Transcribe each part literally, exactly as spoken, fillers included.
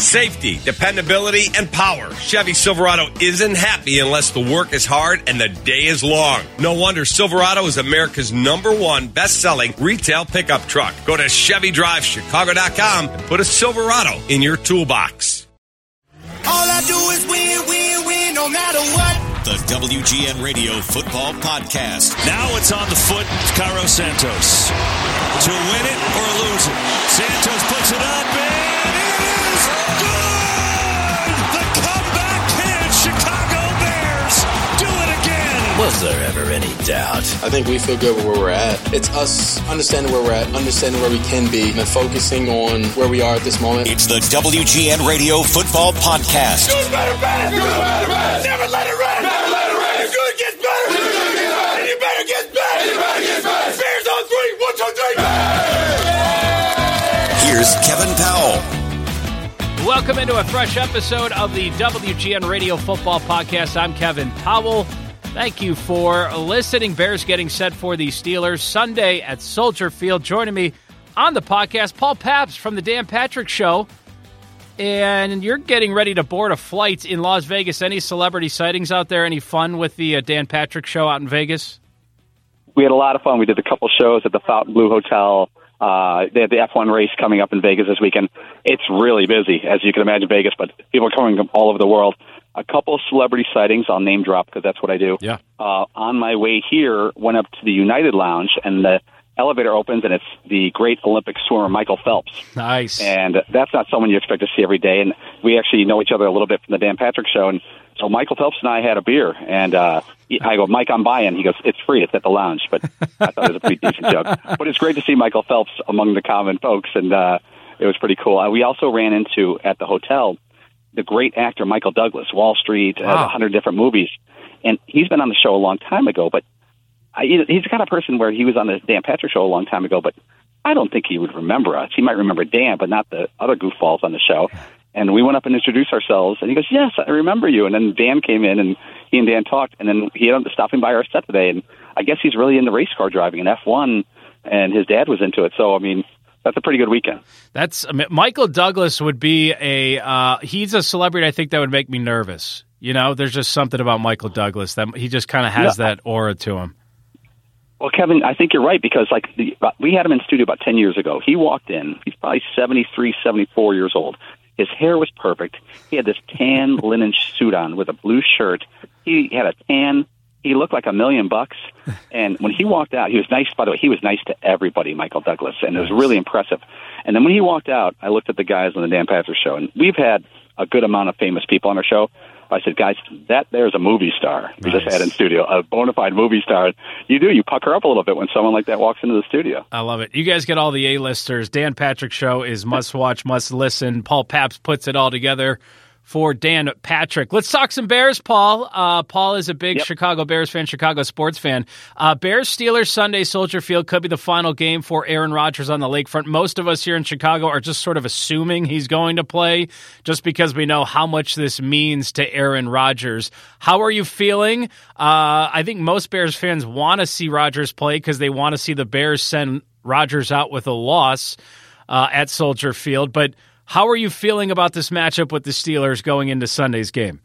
Safety, dependability, and power. Chevy Silverado isn't happy unless the work is hard and the day is long. No wonder Silverado is America's number one best-selling retail pickup truck. Go to Chevy Drive Chicago dot com and put a Silverado in your toolbox. All I do is win, win, win, no matter what. The W G N Radio Football Podcast. Now it's on the foot, Cairo Santos. To win it or lose it. Santos puts it up, and it is good! The comeback kid, Chicago Bears, do it again! Was there ever any doubt? I think we feel good with where we're at. It's us understanding where we're at, understanding where we can be, and focusing on where we are at this moment. It's the W G N Radio Football Podcast. Do better, bad! Do better, bad! Never let it rest! Never let it rest! Good gets better! Good gets better! And you better get better! And you better get better! Bears on three! One, two, three! Here's Kevin Powell. Welcome into a fresh episode of the W G N Radio Football Podcast. I'm Kevin Powell. Thank you for listening. Bears getting set for the Steelers Sunday at Soldier Field. Joining me on the podcast, Paul Pabst from the Dan Patrick Show. And you're getting ready to board a flight in Las Vegas. Any celebrity sightings out there? Any fun with the uh, Dan Patrick Show out in Vegas? We had a lot of fun. We did a couple shows at the Fountain Blue Hotel. Uh, they had the F one race coming up in Vegas this weekend. It's really busy, as you can imagine, Vegas, but people are coming from all over the world. A couple of celebrity sightings, I'll name drop because that's what I do. Yeah. Uh, on my way here, went up to the United Lounge, and the elevator opens, and it's the great Olympic swimmer Michael Phelps. Nice. And that's not someone you expect to see every day. And we actually know each other a little bit from the Dan Patrick Show. And so Michael Phelps and I had a beer, and uh, I go, Mike, I'm buying. He goes, it's free. It's at the lounge. But I thought it was a pretty decent joke. But it's great to see Michael Phelps among the common folks, and uh, it was pretty cool. Uh, we also ran into, at the hotel, the great actor Michael Douglas, Wall Street, Wow. uh, a hundred different movies. And he's been on the show a long time ago, but I, he's the kind of person where he was on the Dan Patrick Show a long time ago, but I don't think he would remember us. He might remember Dan, but not the other goofballs on the show. And we went up and introduced ourselves, and he goes, yes, I remember you. And then Dan came in, and he and Dan talked, and then he ended up stopping by our set today. And I guess he's really into race car driving and F one, and his dad was into it. So, I mean, that's a pretty good weekend. That's I mean, Michael Douglas would be a uh, – he's a celebrity I think that would make me nervous. You know, there's just something about Michael Douglas that he just kind of has Yeah. that aura to him. Well, Kevin, I think you're right because, like, the, we had him in studio about ten years ago. He walked in. He's probably seventy-three, seventy-four years old. His hair was perfect. He had this tan linen suit on with a blue shirt. He had a tan. He looked like a million bucks. And when he walked out, he was nice. By the way, he was nice to everybody, Michael Douglas, and it was really impressive. And then when he walked out, I looked at the guys on the Dan Patrick Show, and we've had a good amount of famous people on our show. I said, guys, that there's a movie star we Nice. just had in studio, a bona fide movie star. You do, you pucker up a little bit when someone like that walks into the studio. I love it. You guys get all the A-listers. Dan Patrick Show is must-watch, must-listen. Paul Pabst puts it all together for Dan Patrick. Let's talk some Bears, Paul. Uh, Paul is a big Yep. Chicago Bears fan, Chicago sports fan. Uh, Bears-Steelers Sunday, Soldier Field could be the final game for Aaron Rodgers on the lakefront. Most of us here in Chicago are just sort of assuming he's going to play just because we know how much this means to Aaron Rodgers. How are you feeling? Uh, I think most Bears fans want to see Rodgers play because they want to see the Bears send Rodgers out with a loss uh, at Soldier Field, but how are you feeling about this matchup with the Steelers going into Sunday's game?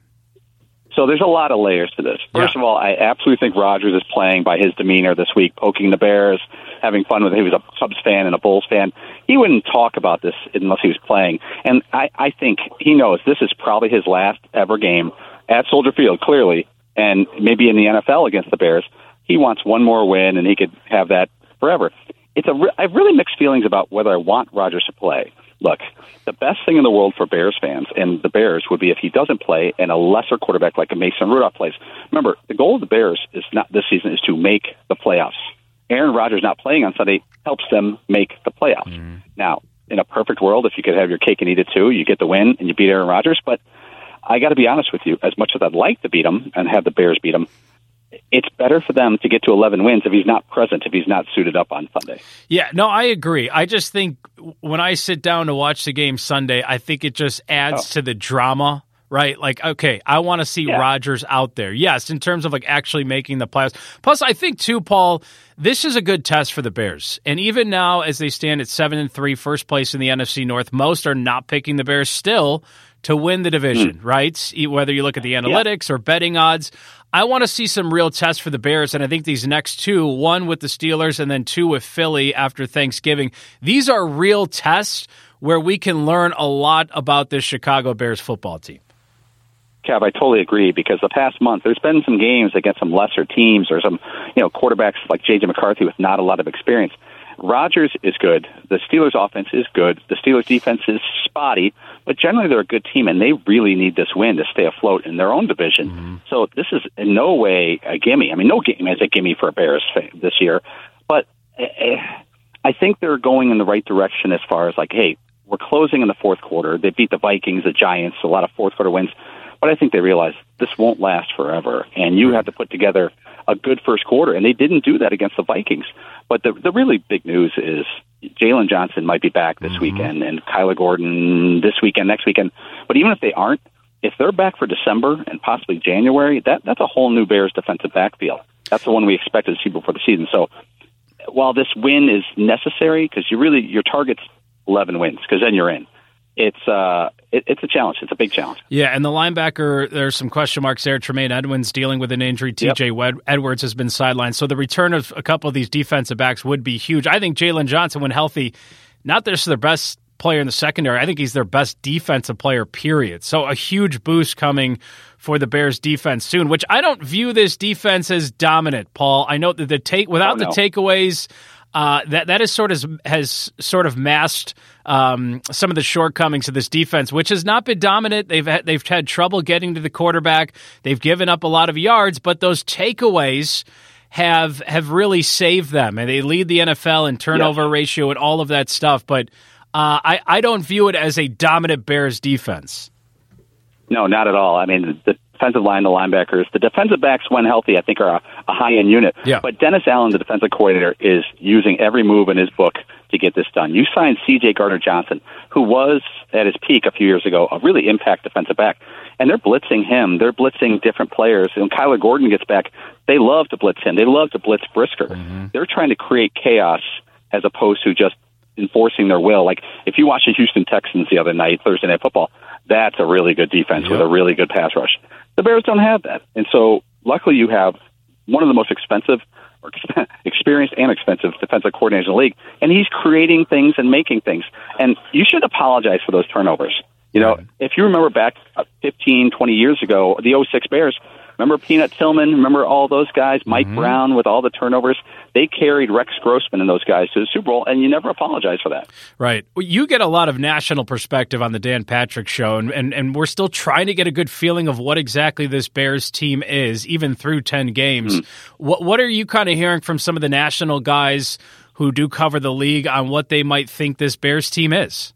So there's a lot of layers to this. First Yeah. of all, I absolutely think Rodgers is playing by his demeanor this week, poking the Bears, having fun with it. He was a Cubs fan and a Bulls fan. He wouldn't talk about this unless he was playing. And I, I think he knows this is probably his last ever game at Soldier Field, clearly, and maybe in the N F L against the Bears. He wants one more win, and he could have that forever. It's a re- I have really mixed feelings about whether I want Rodgers to play. Look, the best thing in the world for Bears fans and the Bears would be if he doesn't play and a lesser quarterback like a Mason Rudolph plays. Remember, the goal of the Bears is not this season is to make the playoffs. Aaron Rodgers not playing on Sunday helps them make the playoffs. Mm-hmm. Now, in a perfect world, if you could have your cake and eat it too, you get the win and you beat Aaron Rodgers. But I got to be honest with you, as much as I'd like to beat him and have the Bears beat him, it's better for them to get to eleven wins if he's not present, if he's not suited up on Sunday. Yeah, no, I agree. I just think when I sit down to watch the game Sunday, I think it just adds Oh. to the drama, right? Like, okay, I want to see Yeah. Rodgers out there. Yes, in terms of like actually making the playoffs. Plus, I think too, Paul, this is a good test for the Bears. And even now, as they stand at seven and three, first place in the N F C North, most are not picking the Bears still to win the division, mm. right? Whether you look at the analytics yeah. or betting odds. I want to see some real tests for the Bears, and I think these next two, one with the Steelers and then two with Philly after Thanksgiving, these are real tests where we can learn a lot about this Chicago Bears football team. Kev, I totally agree, because the past month there's been some games against some lesser teams or some, you know, quarterbacks like J J McCarthy with not a lot of experience. Rodgers is good. The Steelers' offense is good. The Steelers' defense is spotty, but generally they're a good team, and they really need this win to stay afloat in their own division. Mm-hmm. So this is in no way a gimme. I mean, no game is a gimme for a Bears this year, but I think they're going in the right direction as far as like, hey, we're closing in the fourth quarter. They beat the Vikings, the Giants, a lot of fourth quarter wins. But I think they realize this won't last forever, and you have to put together a good first quarter, and they didn't do that against the Vikings. But the the really big news is Jalen Johnson might be back this mm-hmm. weekend, and Kyler Gordon this weekend, next weekend. But even if they aren't, if they're back for December and possibly January, that that's a whole new Bears defensive backfield. That's the one we expected to see before the season. So while this win is necessary, because you really your target's eleven wins, because then you're in. It's uh, it, it's a challenge. It's a big challenge. Yeah, and the linebacker, there's some question marks there. Tremaine Edmonds dealing with an injury. T J Yep. Edwards has been sidelined. So the return of a couple of these defensive backs would be huge. I think Jalen Johnson, when healthy, not just their best player in the secondary, I think he's their best defensive player, period. So a huge boost coming for the Bears defense soon, which I don't view this defense as dominant, Paul. I know that the take without oh, no. the takeaways, Uh, that that is sort of has sort of masked um, some of the shortcomings of this defense, which has not been dominant. They've had, they've had trouble getting to the quarterback. They've given up a lot of yards, but those takeaways have have really saved them, and they lead the N F L in turnover yes. ratio and all of that stuff. But uh, I I don't view it as a dominant Bears defense. No, not at all. I mean, the defensive line, the linebackers, the defensive backs, when healthy, I think are a, a high-end unit. Yeah. But Dennis Allen, the defensive coordinator, is using every move in his book to get this done. You signed C J Gardner-Johnson, who was at his peak a few years ago, a really impact defensive back. And they're blitzing him. They're blitzing different players. When Kyler Gordon gets back, they love to blitz him. They love to blitz Brisker. Mm-hmm. They're trying to create chaos as opposed to just enforcing their will. Like, if you watch the Houston Texans the other night, Thursday Night Football, that's a really good defense yep. with a really good pass rush. The Bears don't have that. And so, luckily, you have one of the most expensive, or experienced and expensive defensive coordinators in the league, and he's creating things and making things. And you should apologize for those turnovers. You know, right. if you remember back fifteen, twenty years ago, the oh six Bears, remember Peanut Tillman, remember all those guys, Mike mm-hmm. Brown with all the turnovers? They carried Rex Grossman and those guys to the Super Bowl, and you never apologize for that. Right. Well, you get a lot of national perspective on the Dan Patrick Show, and, and, and we're still trying to get a good feeling of what exactly this Bears team is, even through ten games. Mm. What, what are you kind of hearing from some of the national guys who do cover the league on what they might think this Bears team is?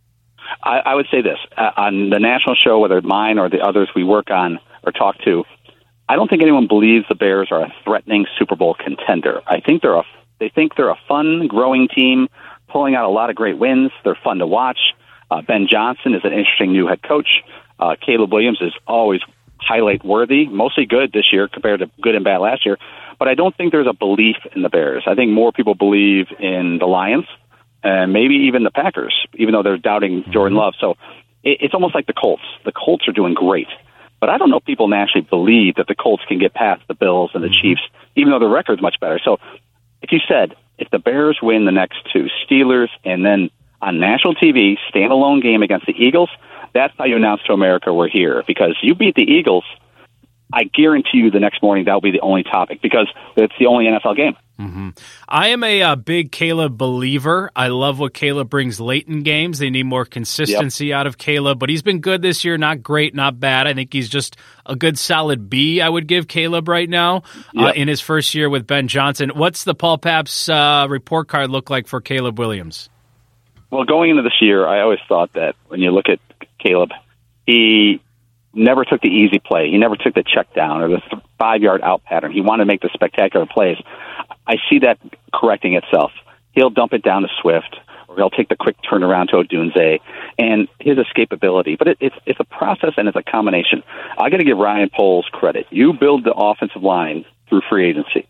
I, I would say this. Uh, on the national show, whether mine or the others we work on or talk to, I don't think anyone believes the Bears are a threatening Super Bowl contender. I think they're a they think they're a fun, growing team, pulling out a lot of great wins. They're fun to watch. Uh, Ben Johnson is an interesting new head coach. Uh, Caleb Williams is always highlight worthy, mostly good this year compared to good and bad last year. But I don't think there's a belief in the Bears. I think more people believe in the Lions and maybe even the Packers, even though they're doubting Jordan Love. So it, it's almost like the Colts. The Colts are doing great. But I don't know if people nationally believe that the Colts can get past the Bills and the Chiefs, even though the record's much better. So if you said, if the Bears win the next two, Steelers, and then on national T V, standalone game against the Eagles, that's how you announce to America we're here. Because you beat the Eagles, I guarantee you the next morning that will be the only topic because it's the only N F L game. Mm-hmm. I am a, a big Caleb believer. I love what Caleb brings late in games. They need more consistency yep. out of Caleb, but he's been good this year. Not great, not bad. I think he's just a good solid B, I would give Caleb right now yep. uh, in his first year with Ben Johnson. What's the Paul Papps uh, report card look like for Caleb Williams? Well, going into this year, I always thought that when you look at Caleb, he never took the easy play. He never took the check down or the th- five-yard out pattern. He wanted to make the spectacular plays. I see that correcting itself. He'll dump it down to Swift, or he'll take the quick turnaround to Odunze, and his escapability. But it, it's it's a process and it's a combination. I got to give Ryan Poles credit. You build the offensive line through free agency.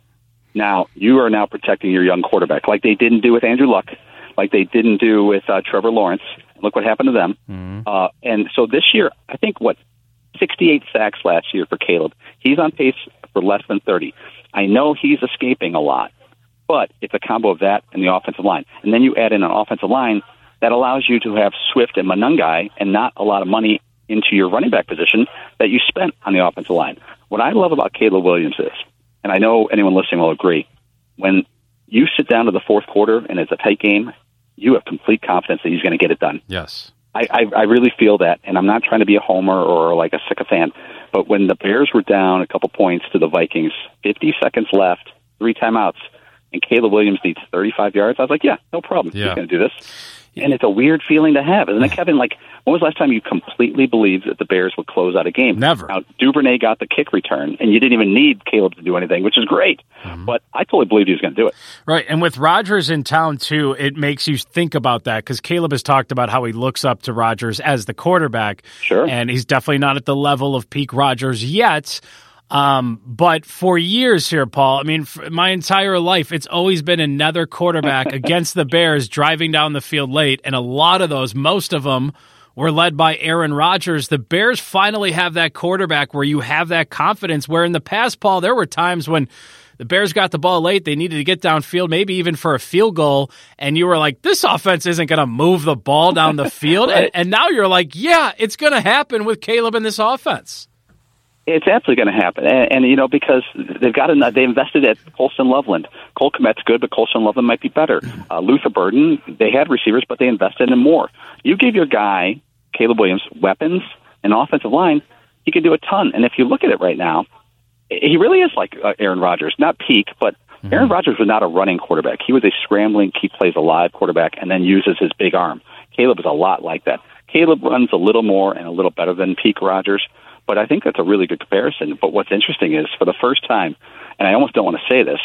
Now, you are now protecting your young quarterback, like they didn't do with Andrew Luck, like they didn't do with uh, Trevor Lawrence. Look what happened to them. Mm-hmm. Uh, and so this year, I think, what, sixty-eight sacks last year for Caleb. He's on pace for less than thirty. I know he's escaping a lot, but it's a combo of that and the offensive line. And then you add in an offensive line that allows you to have Swift and Monangai and not a lot of money into your running back position that you spent on the offensive line. What I love about Caleb Williams is, and I know anyone listening will agree, when you sit down to the fourth quarter and it's a tight game, you have complete confidence that he's going to get it done. Yes. I, I, I really feel that, and I'm not trying to be a homer or like a sycophant, but when the Bears were down a couple points to the Vikings, fifty seconds left, three timeouts, and Caleb Williams needs thirty-five yards, I was like, yeah, no problem. Yeah. He's going to do this. And it's a weird feeling to have, isn't it, Kevin? Like, when was the last time you completely believed that the Bears would close out a game? Never. Now, Duvernay got the kick return, and you didn't even need Caleb to do anything, which is great. Mm-hmm. But I totally believed he was going to do it. Right, and with Rodgers in town, too, it makes you think about that, because Caleb has talked about how he looks up to Rodgers as the quarterback. Sure. And he's definitely not at the level of peak Rodgers yet. Um, but for years here, Paul, I mean, for my entire life, it's always been another quarterback against the Bears driving down the field late. And a lot of those, most of them, were led by Aaron Rodgers. The Bears finally have that quarterback where you have that confidence, where in the past, Paul, there were times when the Bears got the ball late, they needed to get downfield, maybe even for a field goal, and you were like, this offense isn't going to move the ball down the field. Right. and, and now you're like, yeah, it's going to happen with Caleb in this offense. It's absolutely going to happen, and, and you know, because they've got enough, they invested at Colston Loveland. Cole Kmet's good, but Colston Loveland might be better. Uh, Luther Burden, they had receivers, but they invested in more. You give your guy Caleb Williams weapons and offensive line, he can do a ton. And if you look at it right now, he really is like uh, Aaron Rodgers, not peak, but mm-hmm. Aaron Rodgers was not a running quarterback. He was a scrambling, keep plays alive quarterback, and then uses his big arm. Caleb is a lot like that. Caleb runs a little more and a little better than peak Rodgers. But I think that's a really good comparison. But what's interesting is, for the first time, and I almost don't want to say this,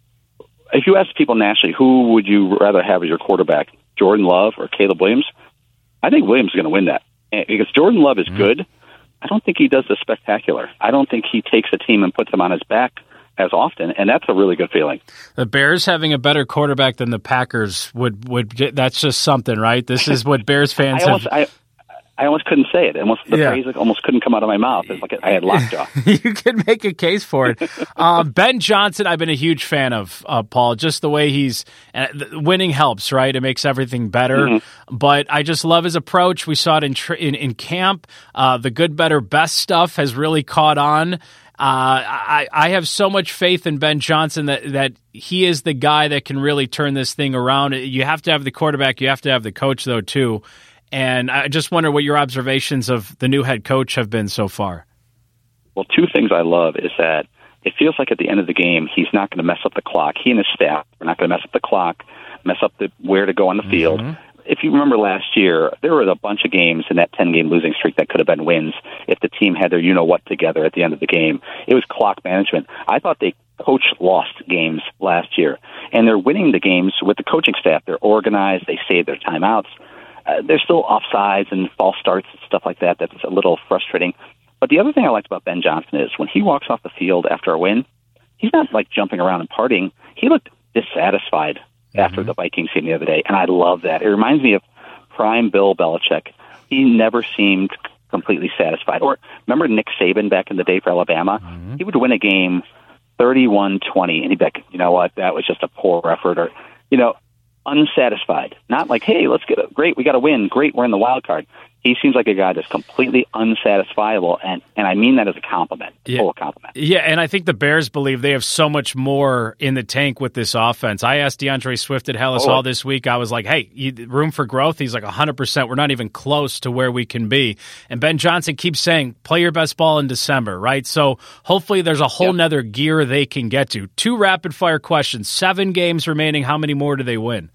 if you ask people nationally, who would you rather have as your quarterback, Jordan Love or Caleb Williams? I think Williams is going to win that. And because Jordan Love is mm-hmm. good, I don't think he does the spectacular. I don't think he takes a team and puts them on his back as often, and that's a really good feeling. The Bears having a better quarterback than the Packers would would that's just something, right? This is what Bears fans I almost, have. I, I almost couldn't say it. Almost the yeah. phrase almost couldn't come out of my mouth. It's like I had lockjaw. You can make a case for it. uh, Ben Johnson, I've been a huge fan of, uh, Paul. Just the way he's uh, winning helps, right? It makes everything better. Mm-hmm. But I just love his approach. We saw it in tr- in, in camp. Uh, the good, better, best stuff has really caught on. Uh, I, I have so much faith in Ben Johnson that, that he is the guy that can really turn this thing around. You have to have the quarterback. You have to have the coach, though, too. And I just wonder what your observations of the new head coach have been so far. Well, two things I love is that it feels like at the end of the game, he's not going to mess up the clock. He and his staff are not going to mess up the clock, mess up the where to go on the field. Mm-hmm. If you remember last year, there were a bunch of games in that ten-game losing streak that could have been wins if the team had their you-know-what together at the end of the game. It was clock management. I thought they coach lost games last year, and they're winning the games with the coaching staff. They're organized. They save their timeouts. Uh, there's still offsides and false starts and stuff like that. That's a little frustrating. But the other thing I liked about Ben Johnson is when he walks off the field after a win, he's not like jumping around and partying. He looked dissatisfied mm-hmm. after the Vikings game the other day, and I love that. It reminds me of prime Bill Belichick. He never seemed completely satisfied. Or remember Nick Saban back in the day for Alabama? Mm-hmm. He would win a game thirty-one twenty, and he'd be like, you know what, that was just a poor effort. Or, you know, unsatisfied. Not like, hey, let's get it. Great, we got to win. Great, we're in the wild card. He seems like a guy that's completely unsatisfiable, and, and I mean that as a compliment, yeah. full compliment. Yeah, and I think the Bears believe they have so much more in the tank with this offense. I asked DeAndre Swift at Hellas Hall oh. this week. I was like, hey, you, room for growth? He's like one hundred percent. We're not even close to where we can be. And Ben Johnson keeps saying, play your best ball in December, right? So hopefully there's a whole yep. nother gear they can get to. Two rapid-fire questions. Seven games remaining. How many more do they win?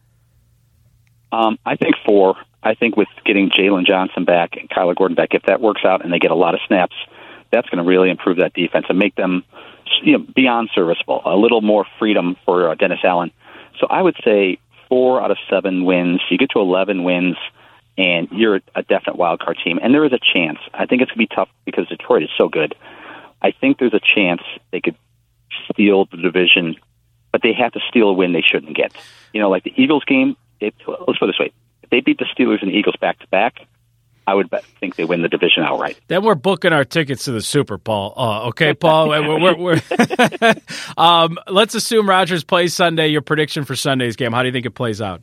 Um, I think four. I think with getting Jalen Johnson back and Kyler Gordon back, if that works out and they get a lot of snaps, that's going to really improve that defense and make them, you know, beyond serviceable, a little more freedom for uh, Dennis Allen. So I would say four out of seven wins. You get to eleven wins, and you're a definite wild card team. And there is a chance. I think it's going to be tough because Detroit is so good. I think there's a chance they could steal the division but they have to steal a win they shouldn't get. You know, like the Eagles game, it, let's put it this way. If they beat the Steelers and the Eagles back-to-back, I would bet, think they win the division outright. Then we're booking our tickets to the Super Bowl. Uh, okay, Paul. we're, we're, we're um, let's assume Rodgers plays Sunday. Your prediction for Sunday's game, how do you think it plays out?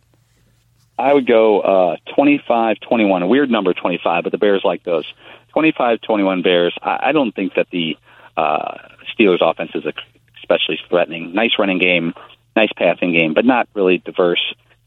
I would go uh, twenty-five twenty-one, a weird number, twenty-five, but the Bears like those. twenty-five twenty-one Bears. I, I don't think that the uh, Steelers' offense is especially threatening. Nice running game, nice passing game, but not really diverse.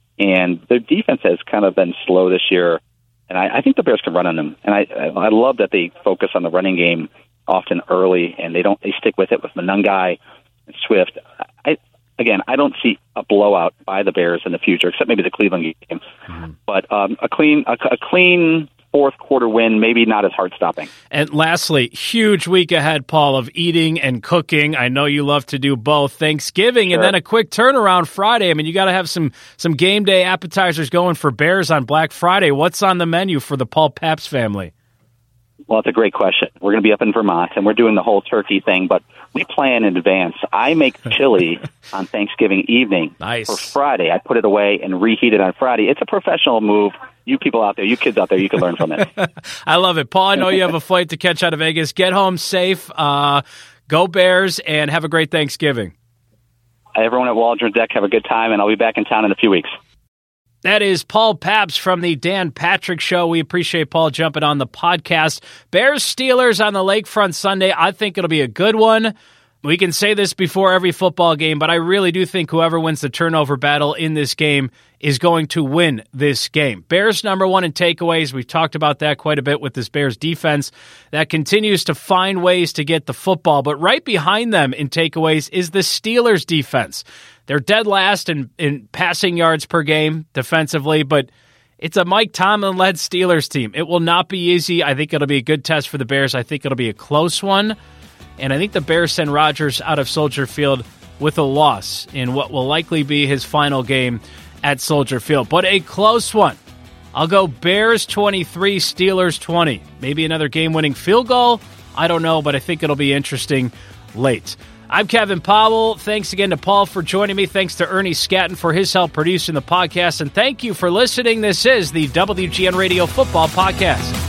And their defense has kind of been slow this year, and I, I think the Bears can run on them. And I, I love that they focus on the running game often early, and they don't they stick with it with Monangai and Swift. I, again, I don't see a blowout by the Bears in the future, except maybe the Cleveland game. Mm-hmm. But um, a clean a, a clean. fourth quarter win, maybe not as hard stopping. And lastly, huge week ahead, Paul, of eating and cooking. I know you love to do both. Thanksgiving, sure. And then a quick turnaround Friday. I mean, you got to have some some game day appetizers going for Bears on Black Friday. What's on the menu for the Paul Pabst family? Well, it's a great question. We're going to be up in Vermont, and we're doing the whole turkey thing, but we plan in advance. I make chili on Thanksgiving evening nice. for Friday. I put it away and reheat it on Friday. It's a professional move. You people out there, you kids out there, you can learn from it. I love it. Paul, I know you have a flight to catch out of Vegas. Get home safe. Uh, go Bears, and have a great Thanksgiving. Everyone at Waldron Deck, have a good time, and I'll be back in town in a few weeks. That is Paul Pabst from the Dan Patrick Show. We appreciate Paul jumping on the podcast. Bears Steelers on the Lakefront Sunday. I think it'll be a good one. We can say this before every football game, but I really do think whoever wins the turnover battle in this game is going to win this game. Bears number one in takeaways. We've talked about that quite a bit with this Bears defense that continues to find ways to get the football. But right behind them in takeaways is the Steelers defense. They're dead last in, in passing yards per game defensively, but it's a Mike Tomlin-led Steelers team. It will not be easy. I think it'll be a good test for the Bears. I think it'll be a close one. And I think the Bears send Rodgers out of Soldier Field with a loss in what will likely be his final game at Soldier Field. But a close one. I'll go Bears twenty-three, Steelers twenty. Maybe another game-winning field goal. I don't know, but I think it'll be interesting late. I'm Kevin Powell. Thanks again to Paul for joining me. Thanks to Ernie Scatton for his help producing the podcast. And thank you for listening. This is the W G N Radio Football Podcast.